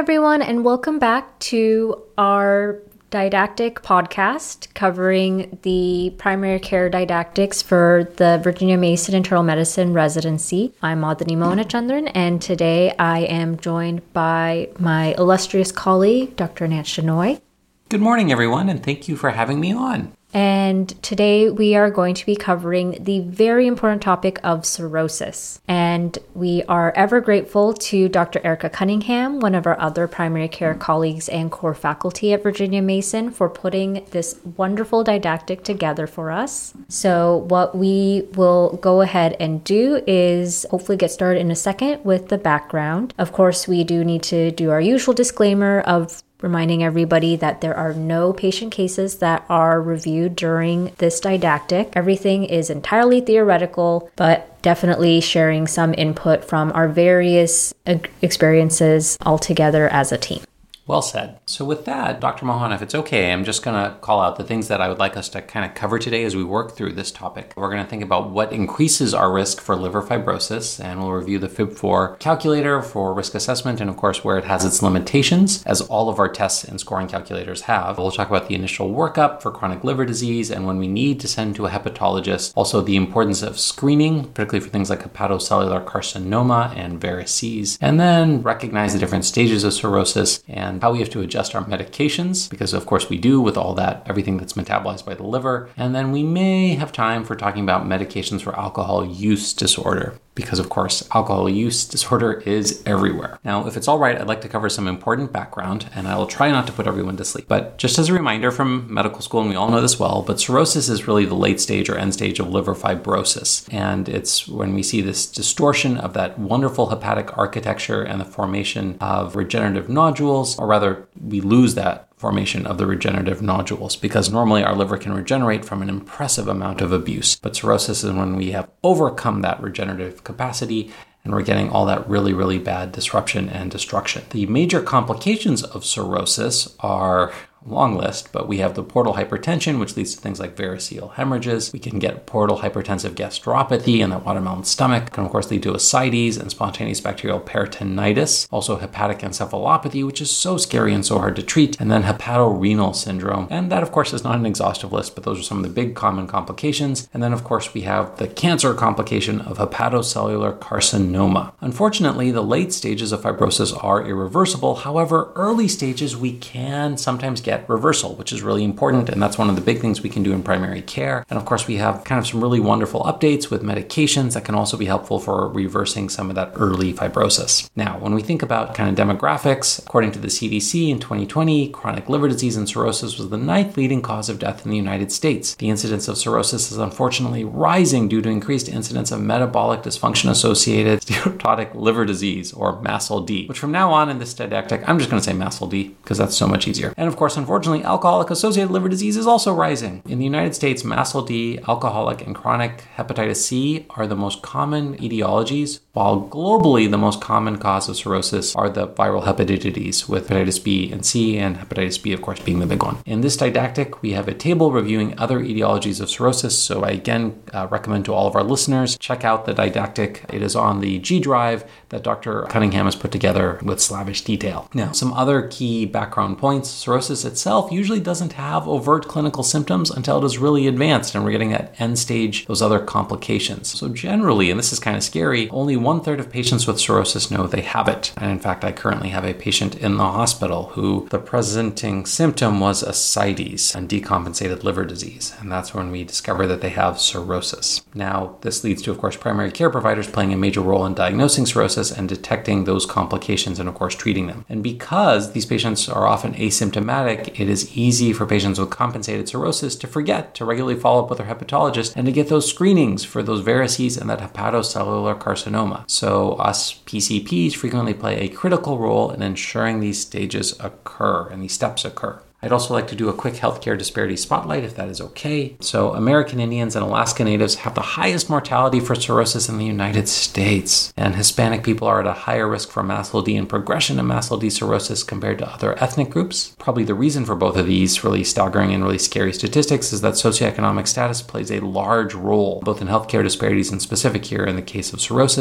everyone, and welcome back to our didactic podcast covering the primary care didactics for the Virginia Mason Internal Medicine residency. I'm Madhani Mohanachandran, and today I am joined by my illustrious colleague, Dr. Anant Shenoy. Good morning, everyone, and thank you for having me on. And today we are going to be covering the very important topic of cirrhosis. And we are ever grateful to Dr. Erica Cunningham, one of our other primary care colleagues and core faculty at Virginia Mason, for putting this wonderful didactic together for us. So what we will go ahead and do is hopefully get started in a second with the background. Of course, we do need to do our usual disclaimer of reminding everybody that there are no patient cases that are reviewed during this didactic. Everything is entirely theoretical, but definitely sharing some input from our various experiences all together as a team. Well said. So with that, Dr. Mohan, if it's okay, I'm just going to call out the things that I would like us to kind of cover today as we work through this topic. We're going to think about what increases our risk for liver fibrosis, and we'll review the FIB-4 calculator for risk assessment and, of course, where it has its limitations, as all of our tests and scoring calculators have. We'll talk about the initial workup for chronic liver disease and when we need to send to a hepatologist. Also, the importance of screening, particularly for things like hepatocellular carcinoma and varices, and then recognize the different stages of cirrhosis and how we have to adjust our medications, because of course we do with all that, everything that's metabolized by the liver. And then we may have time for talking about medications for alcohol use disorder, because of course alcohol use disorder is everywhere. Now, if it's all right, I'd like to cover some important background, and I will try not to put everyone to sleep. But just as a reminder from medical school, and we all know this well, but cirrhosis is really the late stage or end stage of liver fibrosis. And it's when we see this distortion of that wonderful hepatic architecture and the formation of regenerative nodules, or rather, we lose that formation of the regenerative nodules, because normally our liver can regenerate from an impressive amount of abuse. But cirrhosis is when we have overcome that regenerative capacity and we're getting all that really, really bad disruption and destruction. The major complications of cirrhosis are long list, but we have the portal hypertension, which leads to things like variceal hemorrhages. We can get portal hypertensive gastropathy and that watermelon stomach. It can, of course, lead to ascites and spontaneous bacterial peritonitis. Also hepatic encephalopathy, which is so scary and so hard to treat. And then hepatorenal syndrome. And that, of course, is not an exhaustive list, but those are some of the big common complications. And then, of course, we have the cancer complication of hepatocellular carcinoma. Unfortunately, the late stages of fibrosis are irreversible. However, early stages we can sometimes get reversal, which is really important, and that's one of the big things we can do in primary care. And of course, we have kind of some really wonderful updates with medications that can also be helpful for reversing some of that early fibrosis. Now, when we think about kind of demographics, according to the CDC in 2020, chronic liver disease and cirrhosis was the 9th leading cause of death in the United States. The incidence of cirrhosis is unfortunately rising due to increased incidence of metabolic dysfunction-associated steatotic liver disease, or MASLD, which from now on in this didactic, I'm just going to say MASLD because that's so much easier. And of course, unfortunately, alcoholic-associated liver disease is also rising. In the United States, MASLD, alcoholic, and chronic hepatitis C are the most common etiologies, while globally the most common cause of cirrhosis are the viral hepatitides, with hepatitis B and C, and hepatitis B, of course, being the big one. In this didactic, we have a table reviewing other etiologies of cirrhosis, so I again recommend to all of our listeners, check out the didactic. It is on the G Drive that Dr. Cunningham has put together with slavish detail. Now, some other key background points. Cirrhosis itself usually doesn't have overt clinical symptoms until it is really advanced and we're getting that end stage, those other complications. So generally, and this is kind of scary, only 1/3 of patients with cirrhosis know they have it. And in fact, I currently have a patient in the hospital who the presenting symptom was ascites and decompensated liver disease. And that's when we discover that they have cirrhosis. Now, this leads to, of course, primary care providers playing a major role in diagnosing cirrhosis and detecting those complications and, of course, treating them. And because these patients are often asymptomatic, it is easy for patients with compensated cirrhosis to forget to regularly follow up with their hepatologist and to get those screenings for those varices and that hepatocellular carcinoma. So us PCPs frequently play a critical role in ensuring these stages occur and these steps occur. I'd also like to do a quick healthcare disparity spotlight, if that is okay. So American Indians and Alaska Natives have the highest mortality for cirrhosis in the United States. And Hispanic people are at a higher risk for MASLD and progression of MASLD cirrhosis compared to other ethnic groups. Probably the reason for both of these really staggering and really scary statistics is that socioeconomic status plays a large role, both in healthcare disparities and specific here in the case of cirrhosis,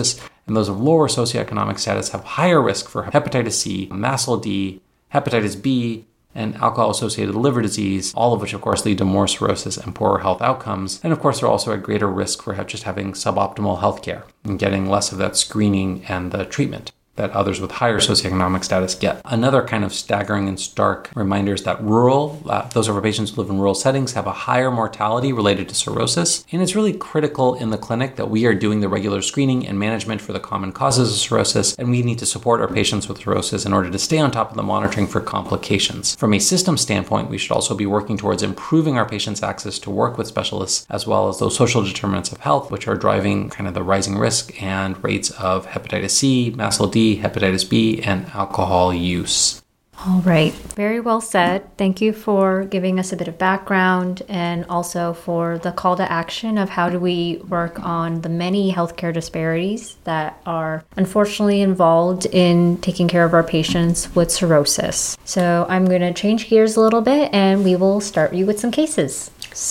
and those of lower socioeconomic status have higher risk for hepatitis C, mast cell D, hepatitis B, and alcohol-associated liver disease, all of which, of course, lead to more cirrhosis and poorer health outcomes. And, of course, they're also at greater risk for just having suboptimal healthcare and getting less of that screening and the treatment that others with higher socioeconomic status get. Another kind of staggering and stark reminder is that those of our patients who live in rural settings have a higher mortality related to cirrhosis. And it's really critical in the clinic that we are doing the regular screening and management for the common causes of cirrhosis, and we need to support our patients with cirrhosis in order to stay on top of the monitoring for complications. From a system standpoint, we should also be working towards improving our patients' access to work with specialists, as well as those social determinants of health, which are driving kind of the rising risk and rates of hepatitis C, mast cell D, hepatitis B, and alcohol use. All right. Very well said. Thank you for giving us a bit of background and also for the call to action of how do we work on the many healthcare disparities that are unfortunately involved in taking care of our patients with cirrhosis. So I'm going to change gears a little bit and we will start you with some cases.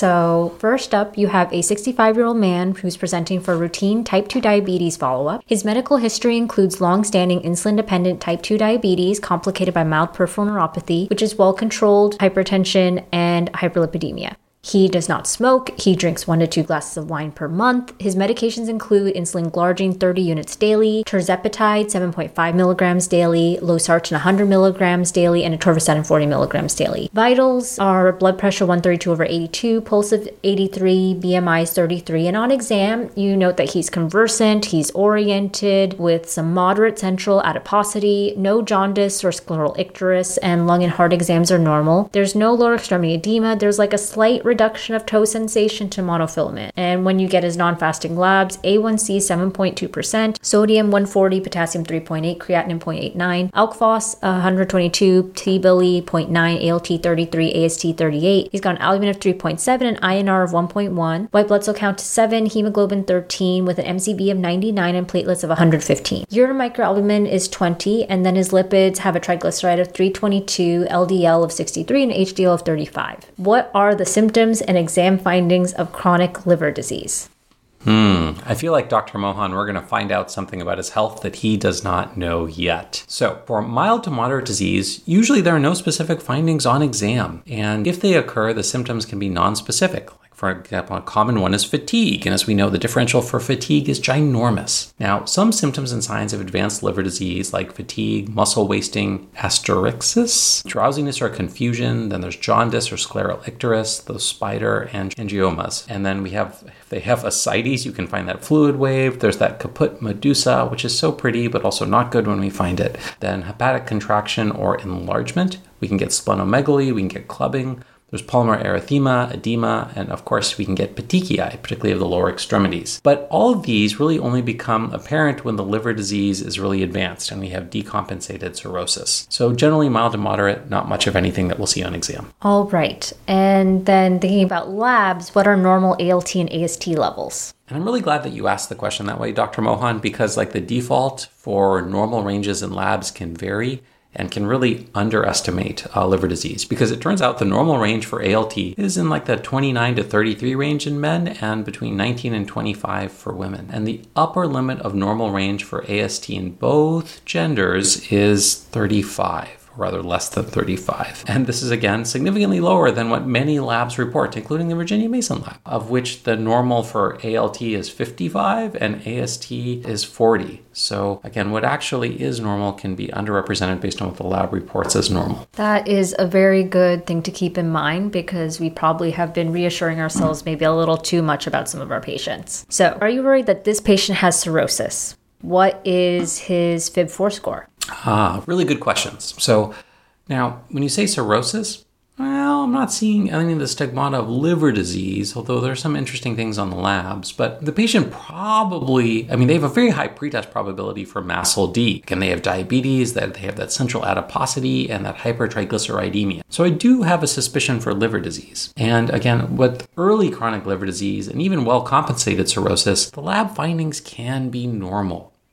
So first up, you have a 65-year-old man who's presenting for routine type 2 diabetes follow-up. His medical history includes long-standing insulin-dependent type 2 diabetes complicated by mild peripheral neuropathy, which is well-controlled hypertension and hyperlipidemia. He does not smoke. He drinks 1 to 2 glasses of wine per month. His medications include insulin glargine 30 units daily, tirzepatide 7.5 milligrams daily, losartan 100 milligrams daily, and atorvastatin 40 milligrams daily. Vitals are blood pressure 132/82, pulse of 83, BMI is 33, and on exam, you note that he's conversant, he's oriented with some moderate central adiposity, no jaundice or scleral icterus, and lung and heart exams are normal. There's no lower extremity edema. There's like a slight reduction of toe sensation to monofilament. And when you get his non-fasting labs, A1C 7.2%, sodium 140, potassium 3.8, creatinine 0.89, alk phos 122, T-Billy 0.9, ALT 33, AST 38. He's got an albumin of 3.7, an INR of 1.1, white blood cell count 7, hemoglobin 13, with an MCV of 99 and platelets of 115. Urine microalbumin is 20, and then his lipids have a triglyceride of 322, LDL of 63, and HDL of 35. What are the symptoms and exam findings of chronic liver disease? I feel like Dr. Mohan, we're going to find out something about his health that he does not know yet. So for mild to moderate disease, usually there are no specific findings on exam. And if they occur, the symptoms can be nonspecific. For example, a common one is fatigue, and as we know, the differential for fatigue is ginormous. Now, some symptoms and signs of advanced liver disease like fatigue, muscle wasting, asterixis, drowsiness or confusion, then there's jaundice or scleral icterus, those spider and angiomas. And then if they have ascites, you can find that fluid wave. There's that caput medusa, which is so pretty, but also not good when we find it. Then hepatic contraction or enlargement. We can get splenomegaly, we can get clubbing. There's pulmonary erythema, edema, and of course we can get petechiae, particularly of the lower extremities. But all of these really only become apparent when the liver disease is really advanced and we have decompensated cirrhosis. So generally mild to moderate, not much of anything that we'll see on exam. All right. And then thinking about labs, what are normal ALT and AST levels? And I'm really glad that you asked the question that way, Dr. Mohan, because like the default for normal ranges in labs can vary and can really underestimate liver disease, because it turns out the normal range for ALT is in like the 29 to 33 range in men and between 19 and 25 for women. And the upper limit of normal range for AST in both genders is 35. Rather less than 35. And this is again significantly lower than what many labs report, including the Virginia Mason lab, of which the normal for ALT is 55 and AST is 40. So again, what actually is normal can be underrepresented based on what the lab reports as normal. That is a very good thing to keep in mind because we probably have been reassuring ourselves maybe a little too much about some of our patients. So are you worried that this patient has cirrhosis? What is his FIB-4 score? Really good questions. So now, when you say cirrhosis, well, I'm not seeing any of the stigmata of liver disease, although there's some interesting things on the labs. But the patient probably, they have a very high pretest probability for mast cell D. Again, they have diabetes, that they have that central adiposity, and that hypertriglyceridemia. So I do have a suspicion for liver disease. And again, with early chronic liver disease and even well-compensated cirrhosis, the lab findings can be normal.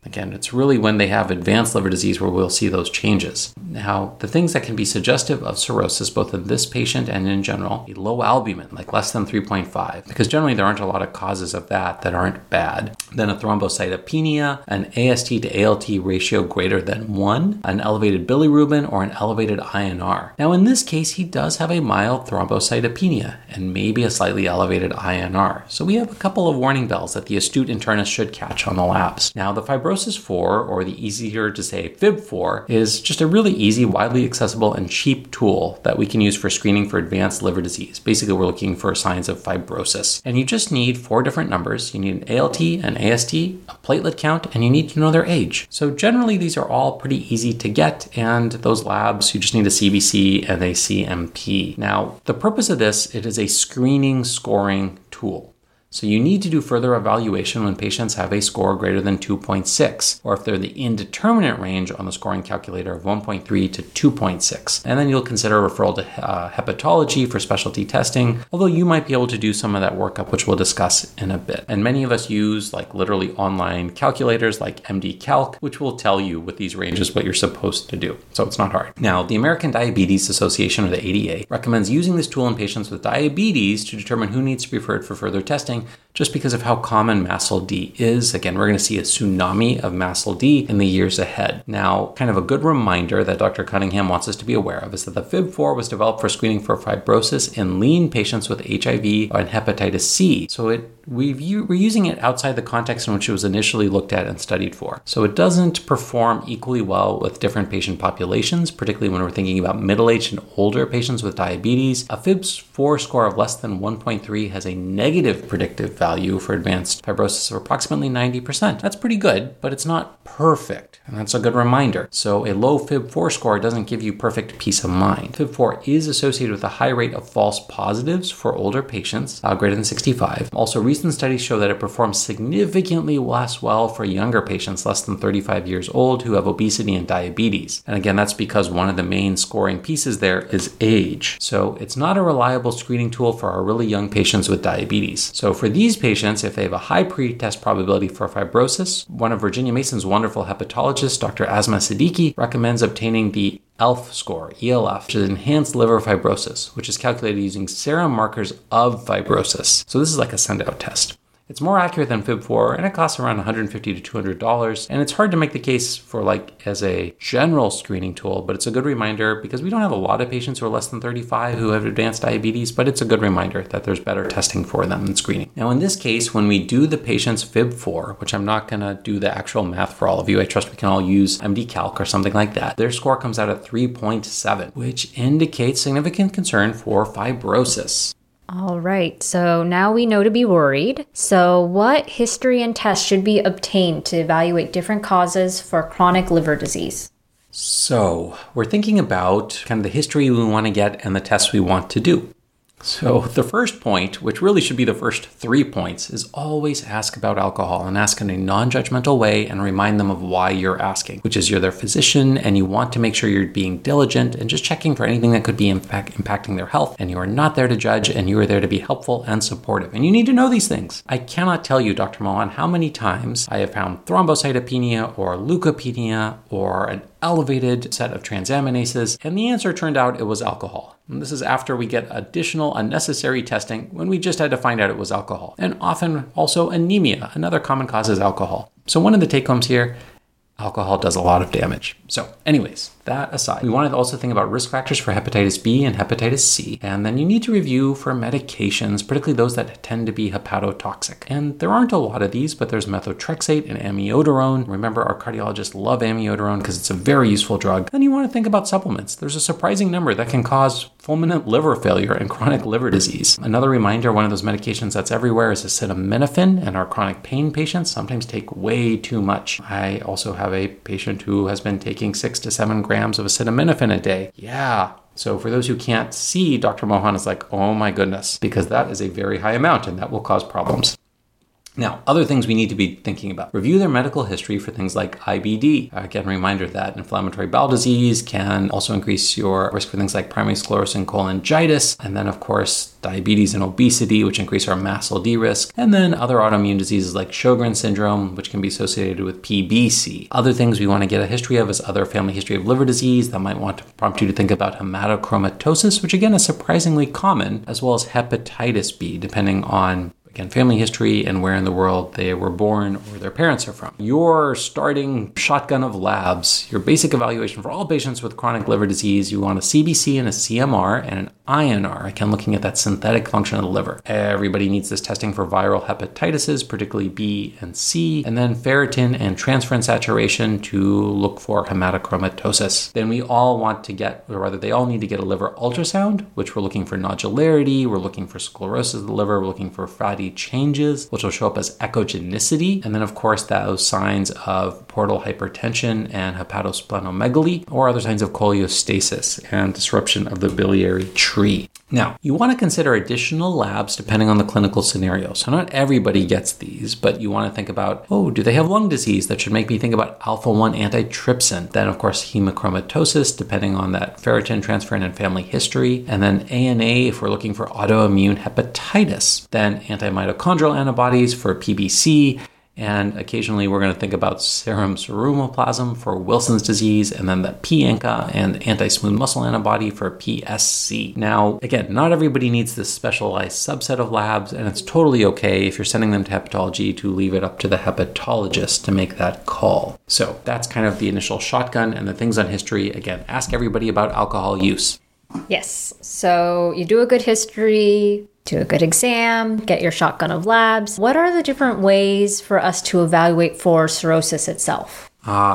Again, it's really when they have advanced liver disease where we'll see those changes. Now, the things that can be suggestive of cirrhosis, both in this patient and in general, a low albumin, like less than 3.5, because generally there aren't a lot of causes of that aren't bad. Then a thrombocytopenia, an AST to ALT ratio greater than 1, an elevated bilirubin, or an elevated INR. Now, in this case, he does have a mild thrombocytopenia and maybe a slightly elevated INR. So we have a couple of warning bells that the astute internist should catch on the labs. Now, the Fibrosis 4, or the easier to say FIB4, is just a really easy, widely accessible, and cheap tool that we can use for screening for advanced liver disease. Basically, we're looking for signs of fibrosis. And you just need 4 different numbers. You need an ALT, an AST, a platelet count, and you need to know their age. So generally, these are all pretty easy to get, and those labs, you just need a CBC and a CMP. Now, the purpose of this, it is a screening scoring tool. So you need to do further evaluation when patients have a score greater than 2.6, or if they're the indeterminate range on the scoring calculator of 1.3 to 2.6. And then you'll consider a referral to hepatology for specialty testing, although you might be able to do some of that workup, which we'll discuss in a bit. And many of us use like literally online calculators like MD Calc, which will tell you with these ranges what you're supposed to do. So it's not hard. Now, the American Diabetes Association, or the ADA, recommends using this tool in patients with diabetes to determine who needs to be referred for further testing, just because of how common MASLD is. Again, we're going to see a tsunami of MASLD in the years ahead. Now, kind of a good reminder that Dr. Cunningham wants us to be aware of is that the FIB4 was developed for screening for fibrosis in lean patients with HIV and hepatitis C. So we're using it outside the context in which it was initially looked at and studied for. So it doesn't perform equally well with different patient populations, particularly when we're thinking about middle-aged and older patients with diabetes. A FIB4 score of less than 1.3 has a negative predictive value for advanced fibrosis of approximately 90%. That's pretty good, but it's not perfect, and that's a good reminder. So a low FIB4 score doesn't give you perfect peace of mind. FIB4 is associated with a high rate of false positives for older patients, greater than 65. Also, recent studies show that it performs significantly less well for younger patients, less than 35 years old, who have obesity and diabetes. And again, that's because one of the main scoring pieces there is age. So it's not a reliable screening tool for our really young patients with diabetes. So for these patients, if they have a high pretest probability for fibrosis, one of Virginia Mason's wonderful hepatologists, Dr. Asma Siddiqui, recommends obtaining the ELF score, ELF, which is enhanced liver fibrosis, which is calculated using serum markers of fibrosis. So this is like a send-out test. It's more accurate than FIB4, and it costs around $150 to $200. And it's hard to make the case for as a general screening tool, but it's a good reminder because we don't have a lot of patients who are less than 35 who have advanced diabetes, but it's a good reminder that there's better testing for them than screening. Now, in this case, when we do the patient's FIB4, which I'm not going to do the actual math for all of you, I trust we can all use MD Calc or something like that, their score comes out at 3.7, which indicates significant concern for fibrosis. All right, so now we know to be worried. So what history and tests should be obtained to evaluate different causes for chronic liver disease? So we're thinking about kind of the history we want to get and the tests we want to do. So the first point, which really should be the first 3 points, is always ask about alcohol and ask in a non-judgmental way and remind them of why you're asking, which is you're their physician and you want to make sure you're being diligent and just checking for anything that could be impacting their health. And you are not there to judge, and you are there to be helpful and supportive. And you need to know these things. I cannot tell you, Dr. Mohan, how many times I have found thrombocytopenia or leukopenia or an elevated set of transaminases, and the answer turned out it was alcohol. And this is after we get additional unnecessary testing when we just had to find out it was alcohol. And often also anemia, another common cause is alcohol. So one of the take-homes here, alcohol does a lot of damage. So anyways, that aside, we want to also think about risk factors for hepatitis B and hepatitis C. And then you need to review for medications, particularly those that tend to be hepatotoxic. And there aren't a lot of these, but there's methotrexate and amiodarone. Remember, our cardiologists love amiodarone because it's a very useful drug. Then you want to think about supplements. There's a surprising number that can cause fulminant liver failure and chronic liver disease. Another reminder, one of those medications that's everywhere is acetaminophen, and our chronic pain patients sometimes take way too much. I also have a patient who has been taking 6 to 7 grams of acetaminophen a day. Yeah. So for those who can't see, Dr. Mohan is like, oh my goodness, because that is a very high amount and that will cause problems. Now, other things we need to be thinking about. Review their medical history for things like IBD. Again, reminder that inflammatory bowel disease can also increase your risk for things like primary sclerosing and cholangitis. And then, of course, diabetes and obesity, which increase our MASLD risk. And then other autoimmune diseases like Sjogren's syndrome, which can be associated with PBC. Other things we want to get a history of is other family history of liver disease that might want to prompt you to think about hematochromatosis, which again is surprisingly common, as well as hepatitis B, depending on again, family history and where in the world they were born or their parents are from. Your starting shotgun of labs, your basic evaluation for all patients with chronic liver disease, you want a CBC and a CMR and an INR, again, looking at that synthetic function of the liver. Everybody needs this testing for viral hepatitis, particularly B and C, and then ferritin and transferrin saturation to look for hematochromatosis. Then we all want to get, or rather they all need to get a liver ultrasound, which we're looking for nodularity, we're looking for sclerosis of the liver, we're looking for fatty changes, which will show up as echogenicity. And then, of course, those signs of portal hypertension and hepatosplenomegaly, or other signs of cholestasis and disruption of the biliary tree. Now, you want to consider additional labs depending on the clinical scenario. So not everybody gets these, but you want to think about, do they have lung disease? That should make me think about alpha-1 antitrypsin. Then, of course, hemochromatosis, depending on that ferritin, transferrin, and family history. And then ANA, if we're looking for autoimmune hepatitis. Then antimitochondrial antibodies for PBC. And occasionally we're going to think about serum ceruloplasmin for Wilson's disease, and then the p-ANCA and anti-smooth muscle antibody for PSC. Now, again, not everybody needs this specialized subset of labs, and it's totally okay if you're sending them to hepatology to leave it up to the hepatologist to make that call. So that's kind of the initial shotgun, and the things on history. Again, ask everybody about alcohol use. Yes. So you do a good history, do a good exam, get your shotgun of labs. What are the different ways for us to evaluate for cirrhosis itself?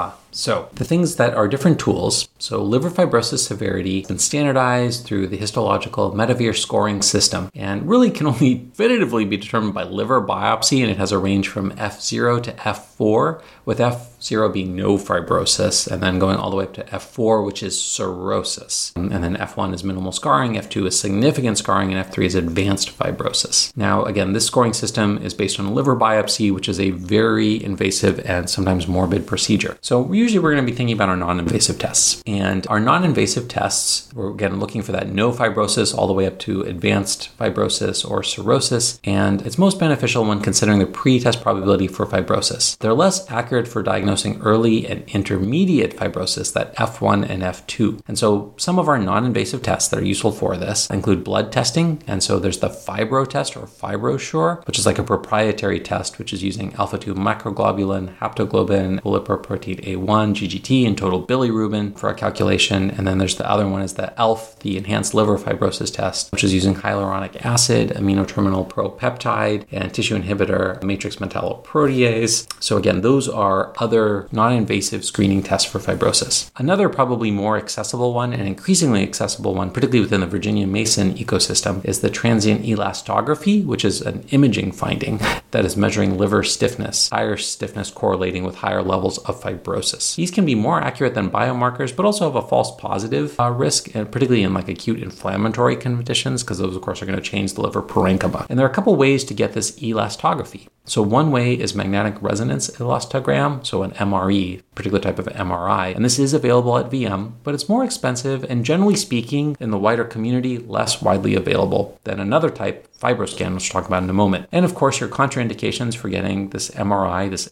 So the things that are different tools. So liver fibrosis severity has been standardized through the histological Medivir scoring system and really can only definitively be determined by liver biopsy, and it has a range from F0 to F4, with F0 being no fibrosis, and then going all the way up to F4, which is cirrhosis. And then F1 is minimal scarring, F2 is significant scarring, and F3 is advanced fibrosis. Now, again, this scoring system is based on a liver biopsy, which is a very invasive and sometimes morbid procedure. So usually we're going to be thinking about our non-invasive tests. And our non-invasive tests, we're again looking for that no fibrosis all the way up to advanced fibrosis or cirrhosis. And it's most beneficial when considering the pre-test probability for fibrosis. They're less accurate for diagnosing early and intermediate fibrosis, that F1 and F2. And so some of our non-invasive tests that are useful for this include blood testing. And so there's the Fibro test or FibroSure, which is like a proprietary test, which is using alpha-2 microglobulin, haptoglobin, lipoprotein A1, GGT, and total bilirubin for a calculation. And then there's the other one is the ELF, the Enhanced Liver Fibrosis Test, which is using hyaluronic acid, amino terminal propeptide, and tissue inhibitor, matrix metalloprotease. So again, those are other non-invasive screening tests for fibrosis. Another probably more accessible one and increasingly accessible one, particularly within the Virginia Mason ecosystem, is the transient elastography, which is an imaging finding that is measuring liver stiffness, higher stiffness correlating with higher levels of fibrosis. These can be more accurate than biomarkers, but also have a false positive risk, and particularly in like acute inflammatory conditions, because those, of course, are going to change the liver parenchyma. And there are a couple ways to get this elastography. So one way is magnetic resonance elastogram, so an MRE, particular type of MRI. And this is available at VM, but it's more expensive and generally speaking, in the wider community, less widely available than another type, FibroScan, which we'll talk about in a moment. And of course, your contraindications for getting this MRI, this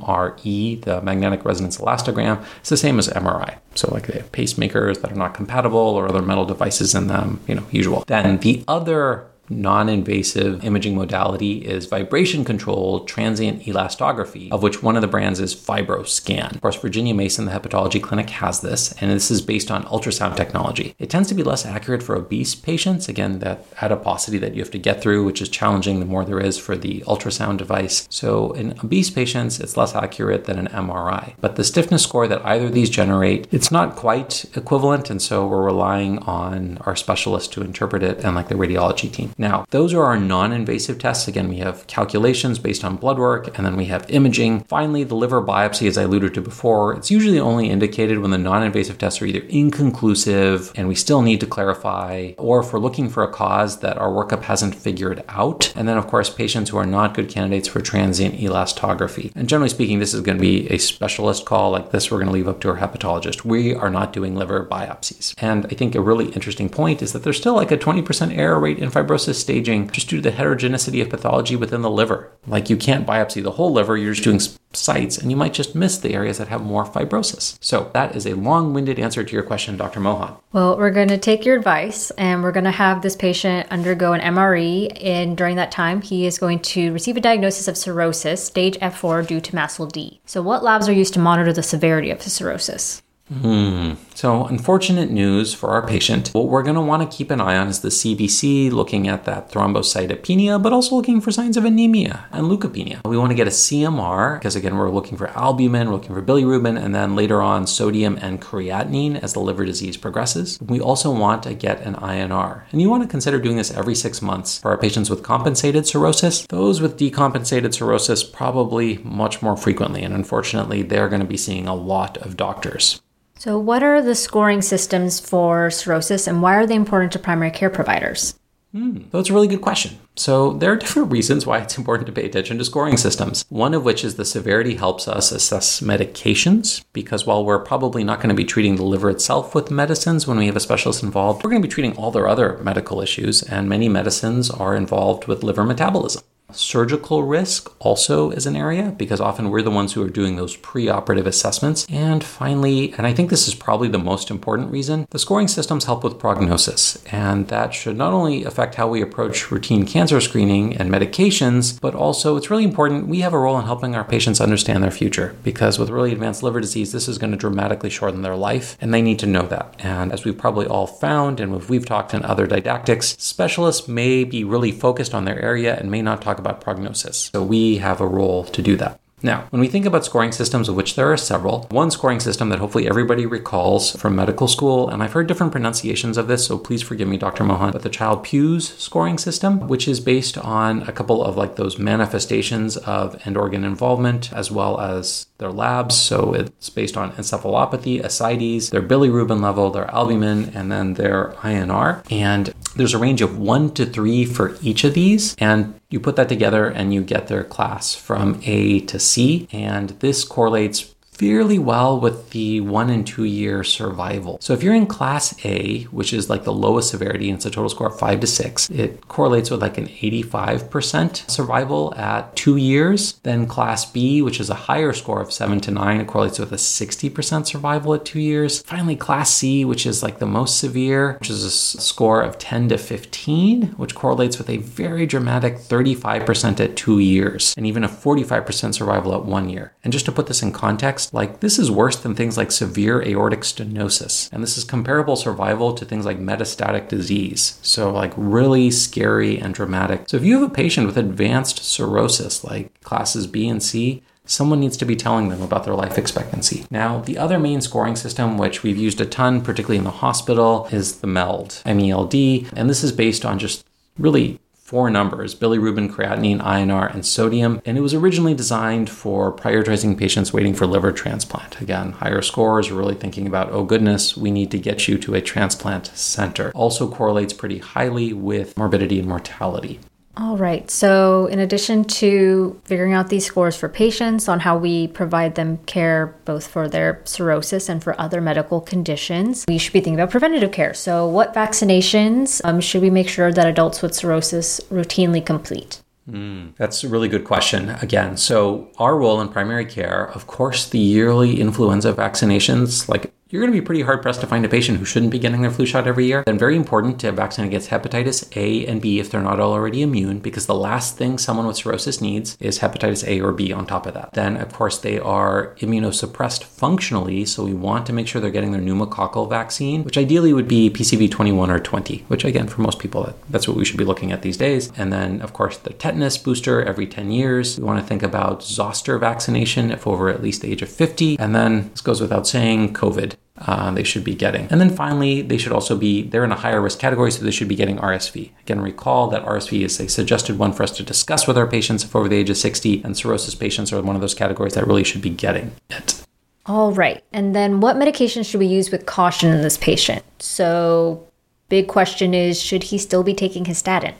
MRE, the magnetic resonance elastogram, is the same as MRI. So like they have pacemakers that are not compatible or other metal devices in them, usual. Then the other non-invasive imaging modality is vibration-controlled transient elastography, of which one of the brands is FibroScan. Of course, Virginia Mason, the hepatology clinic, has this, and this is based on ultrasound technology. It tends to be less accurate for obese patients, again, that adiposity that you have to get through, which is challenging the more there is for the ultrasound device. So in obese patients, it's less accurate than an MRI. But the stiffness score that either of these generate, it's not quite equivalent, and so we're relying on our specialists to interpret it and like the radiology team. Now, those are our non-invasive tests. Again, we have calculations based on blood work, and then we have imaging. Finally, the liver biopsy, as I alluded to before, it's usually only indicated when the non-invasive tests are either inconclusive and we still need to clarify, or if we're looking for a cause that our workup hasn't figured out. And then, of course, patients who are not good candidates for transient elastography. And generally speaking, this is going to be a specialist call like this. We're going to leave up to our hepatologist. We are not doing liver biopsies. And I think a really interesting point is that there's still like a 20% error rate in fibrosis staging just due to the heterogeneity of pathology within the liver. Like you can't biopsy the whole liver, you're just doing sites, and you might just miss the areas that have more fibrosis. So that is a long-winded answer to your question, Dr. Mohan. Well, we're going to take your advice, and we're going to have this patient undergo an MRE, and during that time, he is going to receive a diagnosis of cirrhosis, stage F4 due to MASLD. So what labs are used to monitor the severity of the cirrhosis? So unfortunate news for our patient. What we're going to want to keep an eye on is the CBC, looking at that thrombocytopenia, but also looking for signs of anemia and leukopenia. We want to get a CMR because, again, we're looking for albumin, we're looking for bilirubin, and then later on sodium and creatinine as the liver disease progresses. We also want to get an INR. And you want to consider doing this every 6 months. For our patients with compensated cirrhosis, those with decompensated cirrhosis probably much more frequently. And unfortunately, they're going to be seeing a lot of doctors. So what are the scoring systems for cirrhosis, and why are they important to primary care providers? That's a really good question. So there are different reasons why it's important to pay attention to scoring systems. One of which is the severity helps us assess medications, because while we're probably not going to be treating the liver itself with medicines when we have a specialist involved, we're going to be treating all their other medical issues, and many medicines are involved with liver metabolism. Surgical risk also is an area because often we're the ones who are doing those preoperative assessments. And finally, and I think this is probably the most important reason, the scoring systems help with prognosis. And that should not only affect how we approach routine cancer screening and medications, but also it's really important we have a role in helping our patients understand their future, because with really advanced liver disease, this is going to dramatically shorten their life, and they need to know that. And as we've probably all found, and we've talked in other didactics, specialists may be really focused on their area and may not talk about prognosis. So we have a role to do that. Now, when we think about scoring systems, of which there are several, one scoring system that hopefully everybody recalls from medical school, and I've heard different pronunciations of this, so please forgive me, Dr. Mohan, but the Child-Pugh scoring system, which is based on a couple of like those manifestations of end organ involvement, as well as their labs. So it's based on encephalopathy, ascites, their bilirubin level, their albumin, and then their INR. And there's a range of 1 to 3 for each of these. And you put that together and you get their class from A to C. And this correlates fairly well with the 1 and 2 year survival. So if you're in class A, which is like the lowest severity, and it's a total score of 5 to 6, it correlates with like an 85% survival at 2 years. Then class B, which is a higher score of 7 to 9, it correlates with a 60% survival at 2 years. Finally, class C, which is like the most severe, which is a score of 10 to 15, which correlates with a very dramatic 35% at 2 years, and even a 45% survival at 1 year. And just to put this in context, like this is worse than things like severe aortic stenosis. And this is comparable survival to things like metastatic disease. So like really scary and dramatic. So if you have a patient with advanced cirrhosis, like classes B and C, someone needs to be telling them about their life expectancy. Now, the other main scoring system, which we've used a ton, particularly in the hospital, is the MELD, M-E-L-D. And this is based on just really 4 numbers: bilirubin, creatinine, INR, and sodium. And it was originally designed for prioritizing patients waiting for liver transplant. Again, higher scores are really thinking about, oh goodness, we need to get you to a transplant center. Also correlates pretty highly with morbidity and mortality. All right. So in addition to figuring out these scores for patients on how we provide them care both for their cirrhosis and for other medical conditions, we should be thinking about preventative care. So what vaccinations should we make sure that adults with cirrhosis routinely complete? That's a really good question. Again, so our role in primary care, of course, the yearly influenza vaccinations, like you're going to be pretty hard-pressed to find a patient who shouldn't be getting their flu shot every year. And very important to vaccinate against hepatitis A and B if they're not already immune, because the last thing someone with cirrhosis needs is hepatitis A or B on top of that. Then, of course, they are immunosuppressed functionally, so we want to make sure they're getting their pneumococcal vaccine, which ideally would be PCV 21 or 20, which again, for most people, that's what we should be looking at these days. And then, of course, the tetanus booster every 10 years. We want to think about zoster vaccination if over at least the age of 50. And then, this goes without saying, COVID. they should be getting. And then finally, they're in a higher risk category, so they should be getting RSV. Again, recall that RSV is a suggested one for us to discuss with our patients if over the age of 60, and cirrhosis patients are one of those categories that really should be getting it. All right. And then what medications should we use with caution in this patient? So big question is, should he still be taking his statin?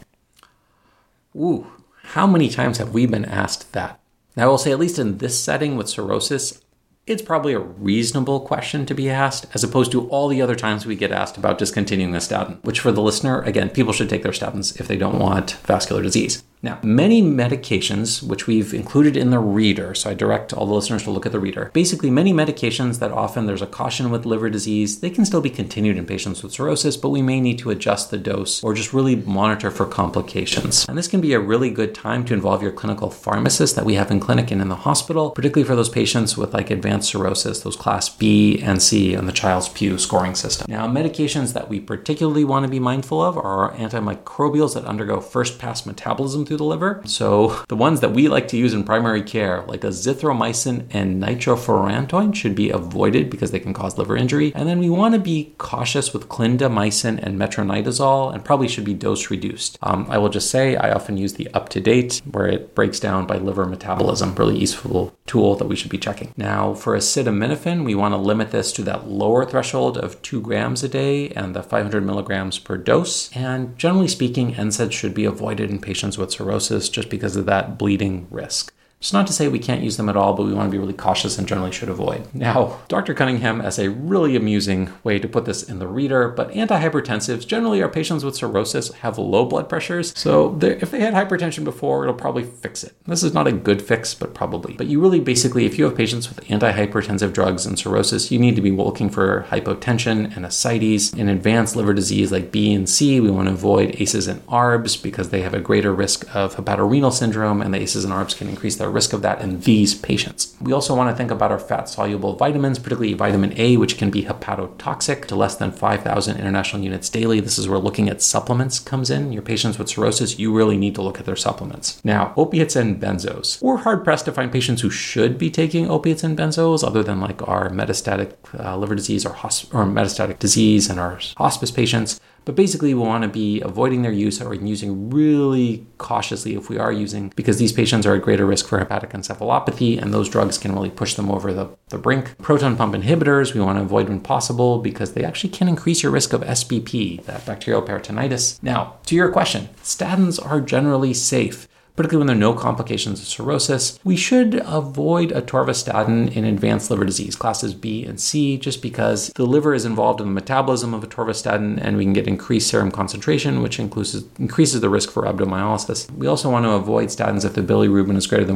Ooh, how many times have we been asked that? Now, I will say, at least in this setting with cirrhosis, it's probably a reasonable question to be asked, as opposed to all the other times we get asked about discontinuing a statin, which for the listener, again, people should take their statins if they don't want vascular disease. Now, many medications, which we've included in the reader, so I direct all the listeners to look at the reader. Basically, many medications that often there's a caution with liver disease, they can still be continued in patients with cirrhosis, but we may need to adjust the dose or just really monitor for complications. And this can be a really good time to involve your clinical pharmacist that we have in clinic and in the hospital, particularly for those patients with like advanced cirrhosis, those class B and C on the Child's Pugh scoring system. Now, medications that we particularly want to be mindful of are antimicrobials that undergo first pass metabolism through the liver. So the ones that we like to use in primary care, like azithromycin and nitrofurantoin, should be avoided because they can cause liver injury. And then we want to be cautious with clindamycin and metronidazole, and probably should be dose reduced. I will just say I often use the UpToDate, where it breaks down by liver metabolism, really useful tool that we should be checking. Now, for acetaminophen, we want to limit this to that lower threshold of 2 grams a day and the 500 milligrams per dose. And generally speaking, NSAIDs should be avoided in patients with cirrhosis just because of that bleeding risk. It's not to say we can't use them at all, but we want to be really cautious and generally should avoid. Now, Dr. Cunningham has a really amusing way to put this in the reader, but antihypertensives, generally our patients with cirrhosis have low blood pressures, so if they had hypertension before, it'll probably fix it. This is not a good fix, but probably. But you really basically, if you have patients with antihypertensive drugs and cirrhosis, you need to be looking for hypotension and ascites. In advanced liver disease like B and C, we want to avoid ACEs and ARBs because they have a greater risk of hepatorenal syndrome, and the ACEs and ARBs can increase their risk of that in these patients. We also want to think about our fat-soluble vitamins, particularly vitamin A, which can be hepatotoxic to less than 5,000 international units daily. This is where looking at supplements comes in. Your patients with cirrhosis, you really need to look at their supplements. Now, opiates and benzos. We're hard-pressed to find patients who should be taking opiates and benzos other than like our metastatic liver disease or metastatic disease and our hospice patients. But basically, we want to be avoiding their use or using really cautiously if we are using, because these patients are at greater risk for hepatic encephalopathy, and those drugs can really push them over the brink. Proton pump inhibitors, we want to avoid when possible because they actually can increase your risk of SBP, that bacterial peritonitis. Now, to your question, statins are generally safe, particularly when there are no complications of cirrhosis. We should avoid atorvastatin in advanced liver disease, classes B and C, just because the liver is involved in the metabolism of atorvastatin and we can get increased serum concentration, which increases the risk for rhabdomyolysis. We also want to avoid statins if the bilirubin is greater than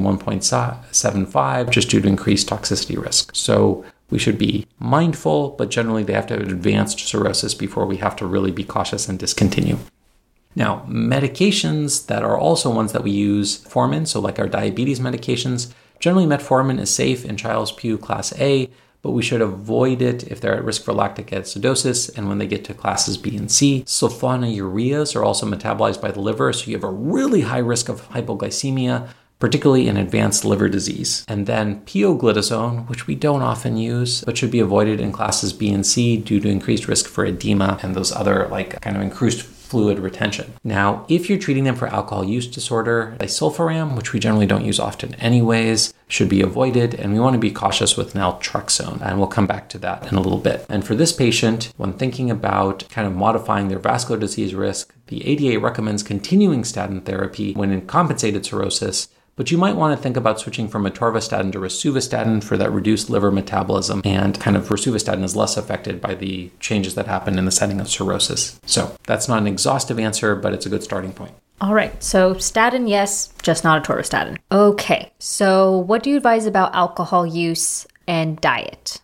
1.75, just due to increased toxicity risk. So we should be mindful, but generally they have to have advanced cirrhosis before we have to really be cautious and discontinue. Now, medications that are also ones that we use, metformin, so like our diabetes medications, generally metformin is safe in Child's Pugh class A, but we should avoid it if they're at risk for lactic acidosis and when they get to classes B and C. Sulfonylureas are also metabolized by the liver, so you have a really high risk of hypoglycemia, particularly in advanced liver disease. And then pioglitazone, which we don't often use, but should be avoided in classes B and C due to increased risk for edema and those other like kind of increased fluid retention. Now, if you're treating them for alcohol use disorder, disulfiram, which we generally don't use often anyways, should be avoided, and we want to be cautious with naltrexone, and we'll come back to that in a little bit. And for this patient, when thinking about kind of modifying their vascular disease risk, the ADA recommends continuing statin therapy when in compensated cirrhosis, but you might want to think about switching from atorvastatin to rosuvastatin for that reduced liver metabolism, and kind of rosuvastatin is less affected by the changes that happen in the setting of cirrhosis. So that's not an exhaustive answer, but it's a good starting point. All right, so statin, yes, just not atorvastatin. Okay, so what do you advise about alcohol use and diet?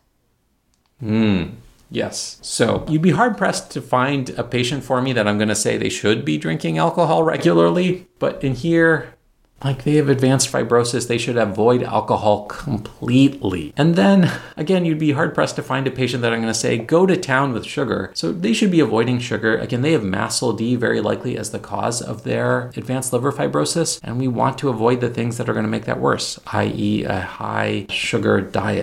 Yes. So you'd be hard-pressed to find a patient for me that I'm going to say they should be drinking alcohol regularly, but in here, like they have advanced fibrosis, they should avoid alcohol completely. And then, again, you'd be hard-pressed to find a patient that I'm going to say, go to town with sugar. So they should be avoiding sugar. Again, they have mast cell D very likely as the cause of their advanced liver fibrosis. And we want to avoid the things that are going to make that worse, i.e. a high sugar diet.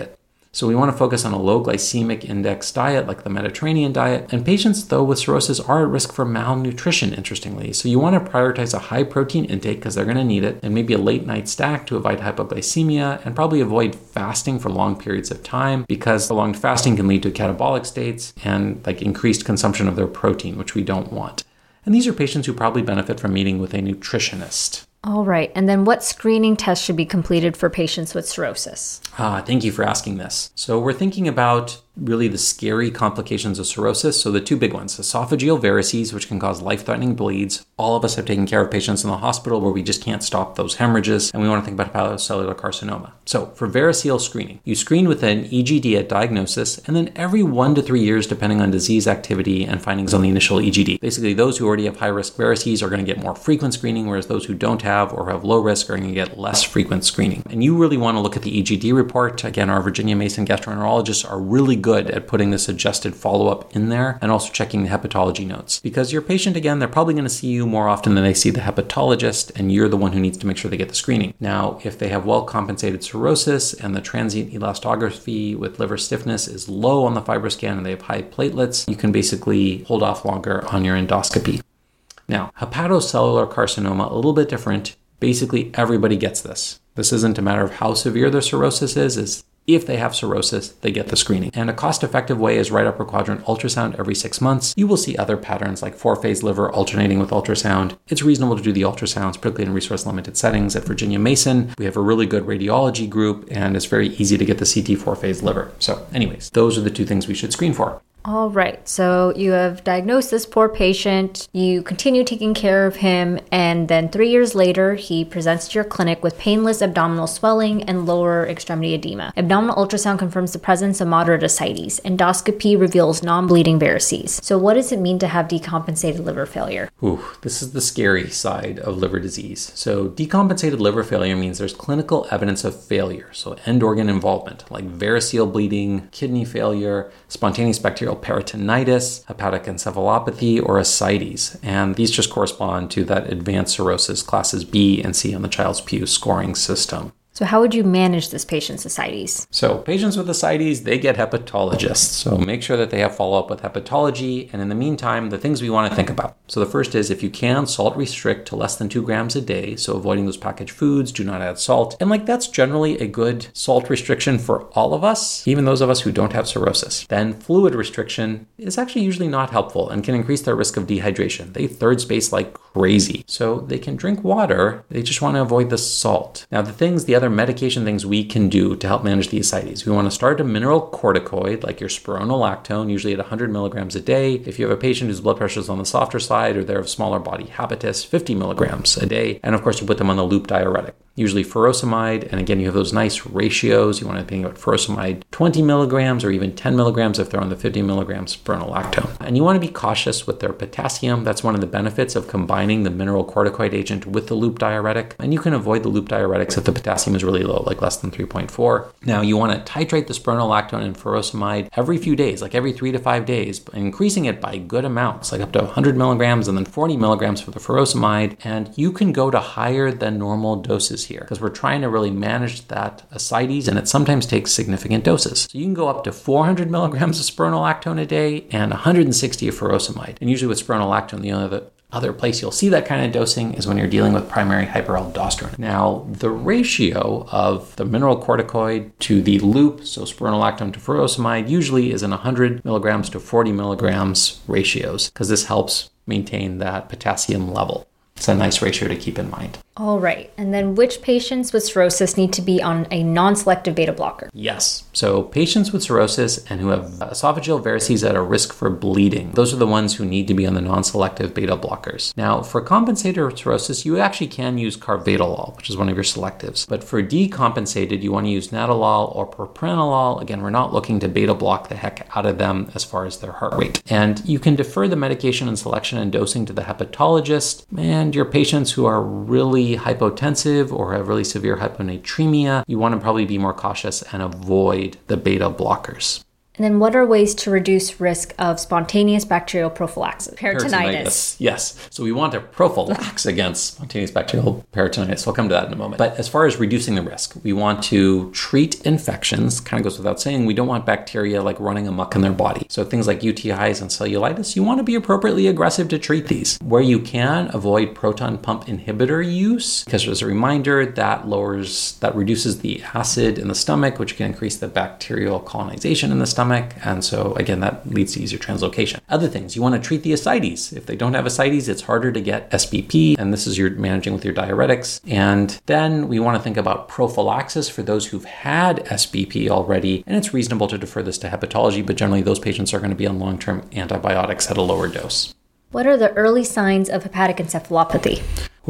So we want to focus on a low glycemic index diet like the Mediterranean diet. And patients, though, with cirrhosis are at risk for malnutrition, interestingly. So you want to prioritize a high protein intake because they're going to need it, and maybe a late night snack to avoid hypoglycemia, and probably avoid fasting for long periods of time because prolonged fasting can lead to catabolic states and increased consumption of their protein, which we don't want. And these are patients who probably benefit from meeting with a nutritionist. All right. And then what screening tests should be completed for patients with cirrhosis? Thank you for asking this. So we're thinking about really the scary complications of cirrhosis. So the two big ones, esophageal varices, which can cause life-threatening bleeds. All of us have taken care of patients in the hospital where we just can't stop those hemorrhages. And we want to think about hepatocellular carcinoma. So for variceal screening, you screen with an EGD at diagnosis, and then every 1 to 3 years, depending on disease activity and findings on the initial EGD. Basically, those who already have high-risk varices are going to get more frequent screening, whereas those who don't have or have low risk are going to get less frequent screening. And you really want to look at the EGD report. Again, our Virginia Mason gastroenterologists are really good at putting this adjusted follow-up in there and also checking the hepatology notes. Because your patient, again, they're probably going to see you more often than they see the hepatologist, and you're the one who needs to make sure they get the screening. Now, if they have well-compensated cirrhosis and the transient elastography with liver stiffness is low on the FibroScan and they have high platelets, you can basically hold off longer on your endoscopy. Now, hepatocellular carcinoma, a little bit different. Basically, everybody gets this. This isn't a matter of how severe their cirrhosis is if they have cirrhosis, they get the screening. And a cost-effective way is right upper quadrant ultrasound every 6 months. You will see other patterns like 4-phase liver alternating with ultrasound. It's reasonable to do the ultrasounds, particularly in resource-limited settings. At Virginia Mason, we have a really good radiology group, and it's very easy to get the CT 4-phase liver. So anyways, those are the two things we should screen for. All right. So you have diagnosed this poor patient, you continue taking care of him, and then 3 years later, he presents to your clinic with painless abdominal swelling and lower extremity edema. Abdominal ultrasound confirms the presence of moderate ascites. Endoscopy reveals non-bleeding varices. So what does it mean to have decompensated liver failure? This is the scary side of liver disease. So decompensated liver failure means there's clinical evidence of failure. So end organ involvement, like variceal bleeding, kidney failure, spontaneous bacterial peritonitis, hepatic encephalopathy, or ascites. And these just correspond to that advanced cirrhosis classes B and C on the Child's Pugh scoring system. So how would you manage this patient's ascites? So patients with ascites, they get hepatologists. So make sure that they have follow-up with hepatology. And in the meantime, the things we want to think about. So the first is, if you can, salt restrict to less than 2 grams a day. So avoiding those packaged foods, do not add salt. And that's generally a good salt restriction for all of us, even those of us who don't have cirrhosis. Then fluid restriction is actually usually not helpful and can increase their risk of dehydration. They third space like crazy. So they can drink water. They just want to avoid the salt. Now the other medication things we can do to help manage the ascites. We want to start a mineral corticoid like your spironolactone, usually at 100 milligrams a day. If you have a patient whose blood pressure is on the softer side or they're of smaller body habitus, 50 milligrams a day. And of course, you put them on the loop diuretic, usually furosemide. And again, you have those nice ratios. You want to think about furosemide 20 milligrams or even 10 milligrams if they're on the 50 milligrams spironolactone. And you want to be cautious with their potassium. That's one of the benefits of combining the mineral corticoid agent with the loop diuretic. And you can avoid the loop diuretics if the potassium is really low, like less than 3.4. Now, you want to titrate the spironolactone and furosemide every few days, like every 3 to 5 days, increasing it by good amounts, like up to 100 milligrams and then 40 milligrams for the furosemide. And you can go to higher than normal doses here because we're trying to really manage that ascites, and it sometimes takes significant doses. So you can go up to 400 milligrams of spironolactone a day and 160 of furosemide. And usually with spironolactone, the other place you'll see that kind of dosing is when you're dealing with primary hyperaldosteronism. Now, the ratio of the mineral corticoid to the loop, so spironolactone to furosemide, usually is in 100 milligrams to 40 milligrams ratios because this helps maintain that potassium level. It's a nice ratio to keep in mind. All right. And then which patients with cirrhosis need to be on a non-selective beta blocker? Yes. So patients with cirrhosis and who have esophageal varices at a risk for bleeding, those are the ones who need to be on the non-selective beta blockers. Now, for compensated cirrhosis, you actually can use carvedilol, which is one of your selectives. But for decompensated, you want to use nadolol or propranolol. Again, we're not looking to beta block the heck out of them as far as their heart rate. And you can defer the medication and selection and dosing to the hepatologist. And your patients who are really hypotensive or have really severe hyponatremia, you want to probably be more cautious and avoid the beta blockers. And then what are ways to reduce risk of spontaneous bacterial prophylaxis? Peritonitis. Yes. So we want to prophylax against spontaneous bacterial peritonitis. We'll come to that in a moment. But as far as reducing the risk, we want to treat infections. Kind of goes without saying, we don't want bacteria like running amok in their body. So things like UTIs and cellulitis, you want to be appropriately aggressive to treat these. Where you can, avoid proton pump inhibitor use, because as a reminder, that reduces the acid in the stomach, which can increase the bacterial colonization in the stomach. And so again, that leads to easier translocation. Other things, you want to treat the ascites. If they don't have ascites, it's harder to get SBP, and this is you're managing with your diuretics. And then we want to think about prophylaxis for those who've had SBP already, and it's reasonable to defer this to hepatology, but generally those patients are going to be on long-term antibiotics at a lower dose. What are the early signs of hepatic encephalopathy?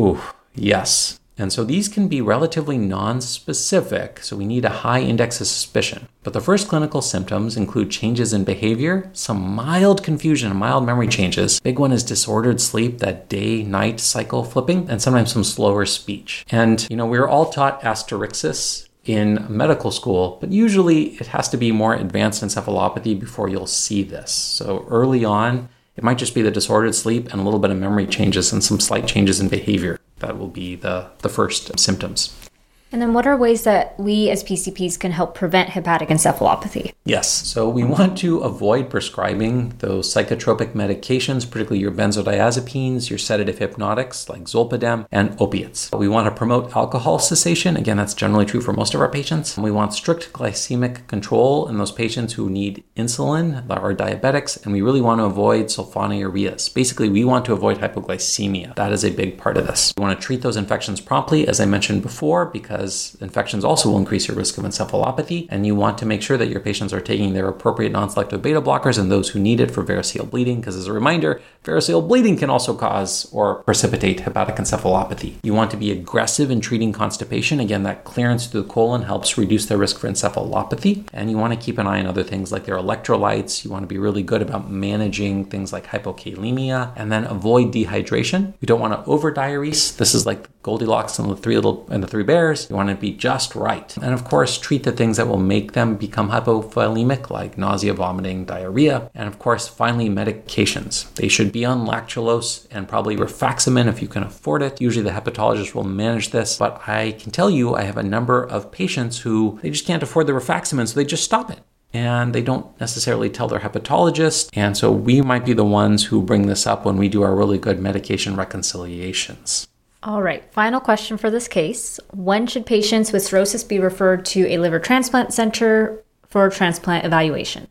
Yes. And so these can be relatively non-specific, so we need a high index of suspicion. But the first clinical symptoms include changes in behavior, some mild confusion and mild memory changes. Big one is disordered sleep, that day-night cycle flipping, and sometimes some slower speech. And, we're all taught asterixis in medical school, but usually it has to be more advanced encephalopathy before you'll see this. So early on, it might just be the disordered sleep and a little bit of memory changes and some slight changes in behavior. That will be the first symptoms. And then what are ways that we as PCPs can help prevent hepatic encephalopathy? Yes. So we want to avoid prescribing those psychotropic medications, particularly your benzodiazepines, your sedative hypnotics like Zolpidem, and opiates. We want to promote alcohol cessation. Again, that's generally true for most of our patients. And we want strict glycemic control in those patients who need insulin, that are diabetics, and we really want to avoid sulfonylureas. Basically, we want to avoid hypoglycemia. That is a big part of this. We want to treat those infections promptly, as I mentioned before, because infections also will increase your risk of encephalopathy, and you want to make sure that your patients are taking their appropriate non-selective beta blockers and those who need it for variceal bleeding, because as a reminder, variceal bleeding can also cause or precipitate hepatic encephalopathy. You want to be aggressive in treating constipation. Again, that clearance through the colon helps reduce their risk for encephalopathy, and you want to keep an eye on other things like their electrolytes. You want to be really good about managing things like hypokalemia, and then avoid dehydration. You don't want to over-diurese. This is like Goldilocks and the three bears. You want to be just right. And of course, treat the things that will make them become hypophalemic, like nausea, vomiting, diarrhea. And of course, finally, medications. They should be on lactulose and probably rifaximin if you can afford it. Usually the hepatologist will manage this, but I can tell you I have a number of patients who they just can't afford the rifaximin, so they just stop it. And they don't necessarily tell their hepatologist. And so we might be the ones who bring this up when we do our really good medication reconciliations. All right, final question for this case. When should patients with cirrhosis be referred to a liver transplant center for transplant evaluation?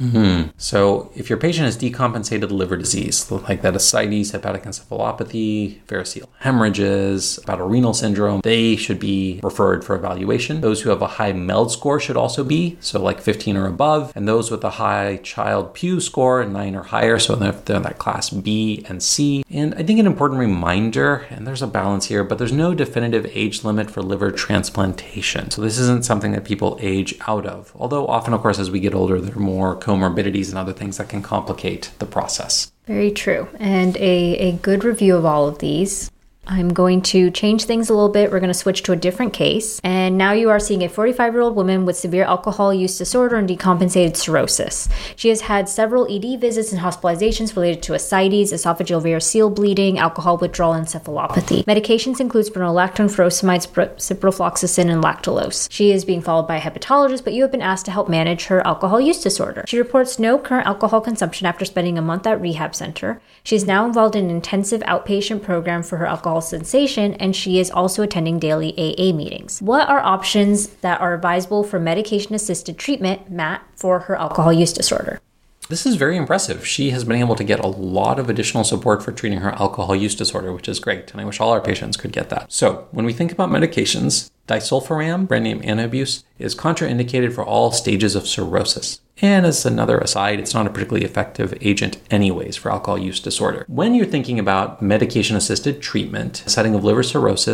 So if your patient has decompensated liver disease, like that ascites, hepatic encephalopathy, variceal hemorrhages, hepatorenal syndrome, they should be referred for evaluation. Those who have a high MELD score should also be, so like 15 or above, and those with a high Child-Pugh score, 9 or higher, so they're in that class B and C. And I think an important reminder, and there's a balance here, but there's no definitive age limit for liver transplantation. So this isn't something that people age out of. Although often, of course, as we get older, there are more comorbidities and other things that can complicate the process. Very true. And a good review of all of these. I'm going to change things a little bit. We're going to switch to a different case. And now you are seeing a 45-year-old woman with severe alcohol use disorder and decompensated cirrhosis. She has had several ED visits and hospitalizations related to ascites, esophageal variceal bleeding, alcohol withdrawal, and encephalopathy. Medications include spironolactone, furosemide, ciprofloxacin, and lactulose. She is being followed by a hepatologist, but you have been asked to help manage her alcohol use disorder. She reports no current alcohol consumption after spending a month at rehab center. She is now involved in an intensive outpatient program for her alcohol cessation, and she is also attending daily AA meetings. What are options that are advisable for medication-assisted treatment, Matt, for her alcohol use disorder? This is very impressive. She has been able to get a lot of additional support for treating her alcohol use disorder, which is great, and I wish all our patients could get that. So when we think about medications, disulfiram, brand name Antabuse, is contraindicated for all stages of cirrhosis. And as another aside, it's not a particularly effective agent anyways for alcohol use disorder. When you're thinking about medication-assisted treatment, setting of liver cirrhosis,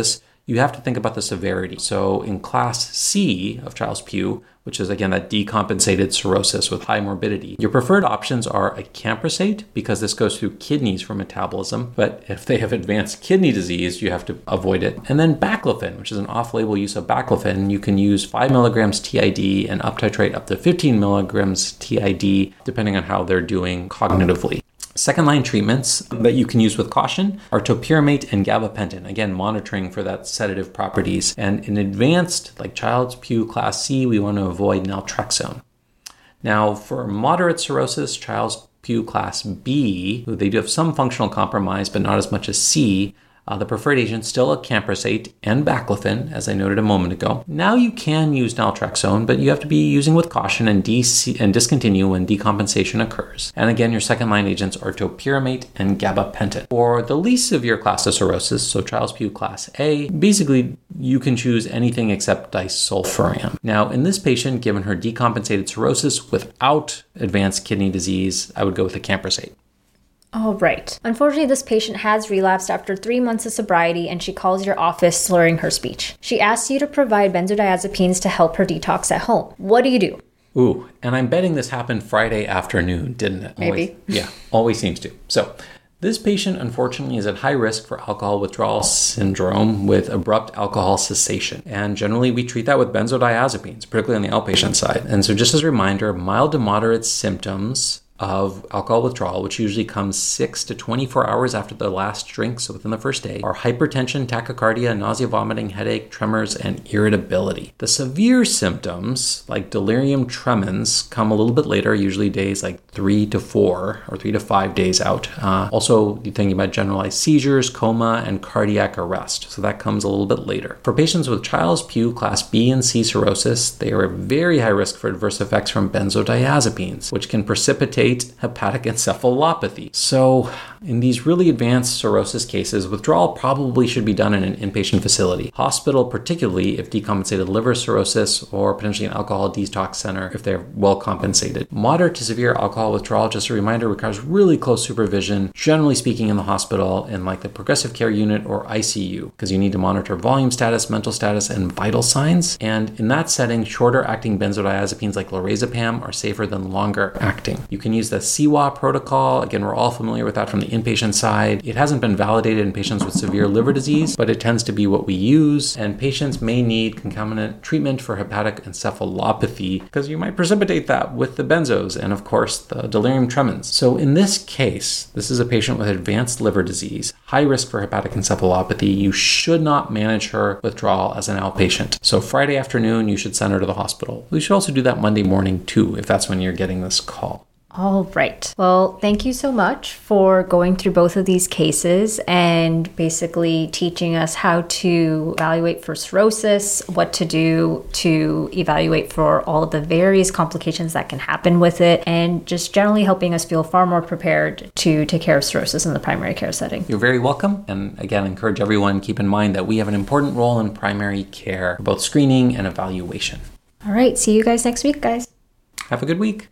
you have to think about the severity. So in class C of Chiles-Pugh, which is again that decompensated cirrhosis with high morbidity, your preferred options are acamprosate, because this goes through kidneys for metabolism, but if they have advanced kidney disease, you have to avoid it. And then baclofen, which is an off-label use of baclofen. You can use 5 milligrams TID and uptitrate up to 15 milligrams TID, depending on how they're doing cognitively. Second-line treatments that you can use with caution are topiramate and gabapentin, again, monitoring for that sedative properties. And in advanced, like Chiles-Pugh class C, we want to avoid naltrexone. Now, for moderate cirrhosis, Chiles-Pugh class B, they do have some functional compromise, but not as much as C. The preferred agent still acamprosate and baclofen, as I noted a moment ago. Now you can use naltrexone, but you have to be using with caution and discontinue when decompensation occurs. And again, your second-line agents are topiramate and gabapentin. For the least severe class of cirrhosis, so Chiles-Pugh class A, basically you can choose anything except disulfiram. Now, in this patient, given her decompensated cirrhosis without advanced kidney disease, I would go with acamprosate. All right. Unfortunately, this patient has relapsed after 3 months of sobriety, and she calls your office slurring her speech. She asks you to provide benzodiazepines to help her detox at home. What do you do? Ooh, and I'm betting this happened Friday afternoon, didn't it? Maybe. Always seems to. So this patient, unfortunately, is at high risk for alcohol withdrawal syndrome with abrupt alcohol cessation. And generally, we treat that with benzodiazepines, particularly on the outpatient side. And so just as a reminder, mild to moderate symptoms of alcohol withdrawal, which usually comes 6 to 24 hours after the last drink, so within the first day, are hypertension, tachycardia, nausea, vomiting, headache, tremors, and irritability. The severe symptoms, like delirium tremens, come a little bit later, usually days like 3 to 4 or 3 to 5 days out. Also, you're thinking about generalized seizures, coma, and cardiac arrest, so that comes a little bit later. For patients with Chiles-Pugh class B and C cirrhosis, they are at very high risk for adverse effects from benzodiazepines, which can precipitate hepatic encephalopathy. So in these really advanced cirrhosis cases, withdrawal probably should be done in an inpatient facility. Hospital, particularly if decompensated liver cirrhosis, or potentially an alcohol detox center if they're well compensated. Moderate to severe alcohol withdrawal, just a reminder, requires really close supervision, generally speaking in the hospital in like the progressive care unit or ICU, because you need to monitor volume status, mental status, and vital signs. And in that setting, shorter acting benzodiazepines like lorazepam are safer than longer acting. You can use the CWA protocol. Again, we're all familiar with that from the inpatient side. It hasn't been validated in patients with severe liver disease, but it tends to be what we use. And patients may need concomitant treatment for hepatic encephalopathy because you might precipitate that with the benzos and, of course, the delirium tremens. So in this case, this is a patient with advanced liver disease, high risk for hepatic encephalopathy. You should not manage her withdrawal as an outpatient. So Friday afternoon, you should send her to the hospital. We should also do that Monday morning too, if that's when you're getting this call. All right. Well, thank you so much for going through both of these cases and basically teaching us how to evaluate for cirrhosis, what to do to evaluate for all of the various complications that can happen with it, and just generally helping us feel far more prepared to take care of cirrhosis in the primary care setting. You're very welcome. And again, encourage everyone, keep in mind that we have an important role in primary care, both screening and evaluation. All right. See you guys next week, guys. Have a good week.